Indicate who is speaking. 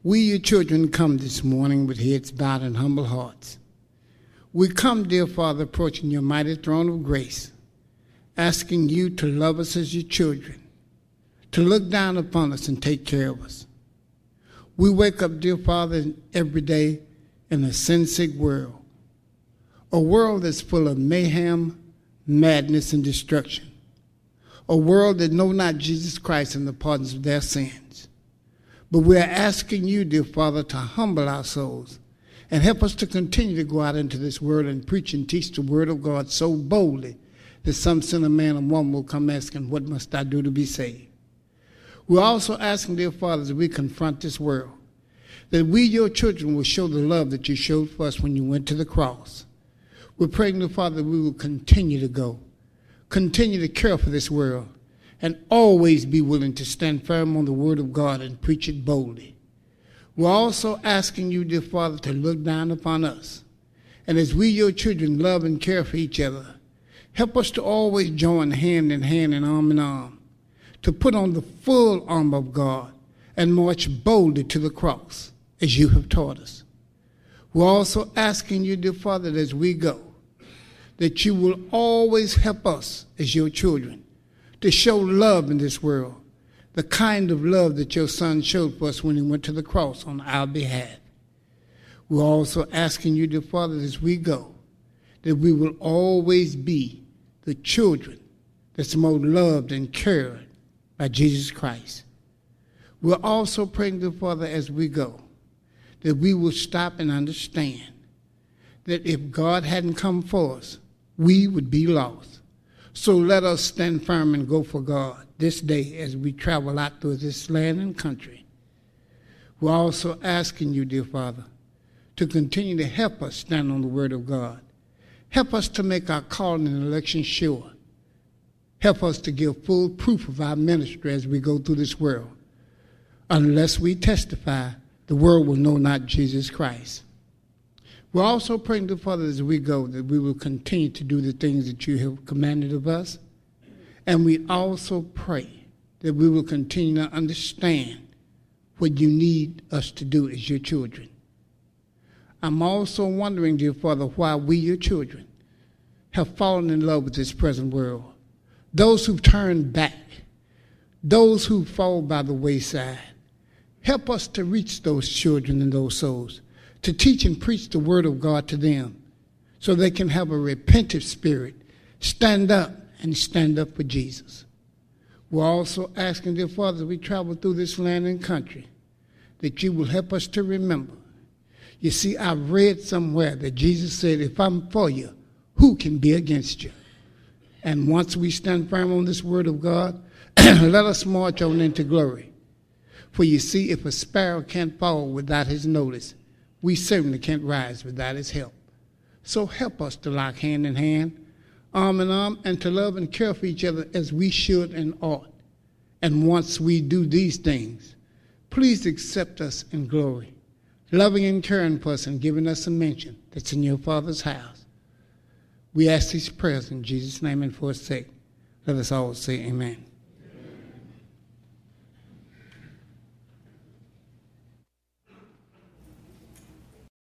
Speaker 1: We, your children, come this morning with heads bowed and humble hearts. We come, dear Father, approaching your mighty throne of grace, asking you to love us as your children, to look down upon us and take care of us. We wake up, dear Father, every day in a sin-sick world, a world that's full of mayhem, madness, and destruction, a world that know not Jesus Christ and the pardons of their sins. But we are asking you, dear Father, to humble our souls and help us to continue to go out into this world and preach and teach the word of God so boldly that some sinner man or woman will come asking, what must I do to be saved? We're also asking, dear Father, as we confront this world, that we, your children, will show the love that you showed for us when you went to the cross. We're praying, dear Father, that we will continue to go, continue to care for this world, and always be willing to stand firm on the word of God and preach it boldly. We're also asking you, dear Father, to look down upon us. And as we, your children, love and care for each other, help us to always join hand in hand and arm in arm, to put on the full armor of God and march boldly to the cross, as you have taught us. We're also asking you, dear Father, that as we go, that you will always help us as your children to show love in this world, the kind of love that your Son showed for us when he went to the cross on our behalf. We're also asking you, dear Father, as we go, that we will always be the children that's most loved and cared by Jesus Christ. We're also praying, dear Father, as we go, that we will stop and understand that if God hadn't come for us, we would be lost. So let us stand firm and go for God this day as we travel out through this land and country. We're also asking you, dear Father, to continue to help us stand on the word of God. Help us to make our calling and election sure. Help us to give full proof of our ministry as we go through this world. Unless we testify, the world will know not Jesus Christ. We're also praying, dear Father, as we go, that we will continue to do the things that you have commanded of us. And we also pray that we will continue to understand what you need us to do as your children. I'm also wondering, dear Father, why we, your children, have fallen in love with this present world. Those who've turned back, those who fall by the wayside. Help us to reach those children and those souls, to teach and preach the word of God to them so they can have a repentant spirit, stand up for Jesus. We're also asking, dear Father, as we travel through this land and country, that you will help us to remember. You see, I've read somewhere that Jesus said, if I'm for you, who can be against you? And once we stand firm on this word of God, let us march on into glory. For you see, if a sparrow can't fall without his notice, we certainly can't rise without his help. So help us to lock hand in hand, arm in arm, and to love and care for each other as we should and ought. And once we do these things, please accept us in glory, loving and caring for us and giving us a mention that's in your Father's house. We ask these prayers in Jesus' name and for his sake. Let us all say amen.